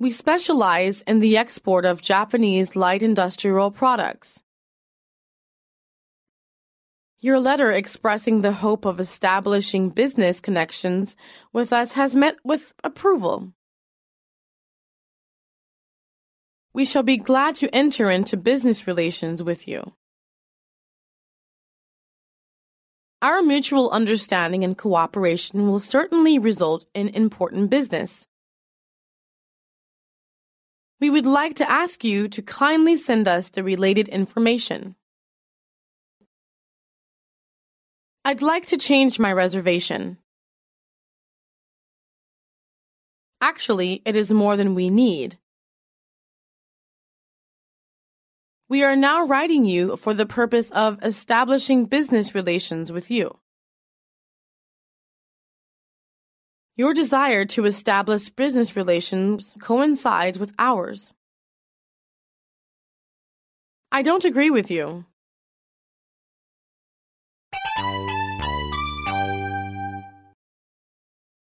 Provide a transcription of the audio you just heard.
We specialize in the export of Japanese light industrial products. Your letter expressing the hope of establishing business connections with us has met with approval. We shall be glad to enter into business relations with you. Our mutual understanding and cooperation will certainly result in important business. We would like to ask you to kindly send us the related information. I'd like to change my reservation. Actually, it is more than we need. We are now writing you for the purpose of establishing business relations with you. Your desire to establish business relations coincides with ours. I don't agree with you.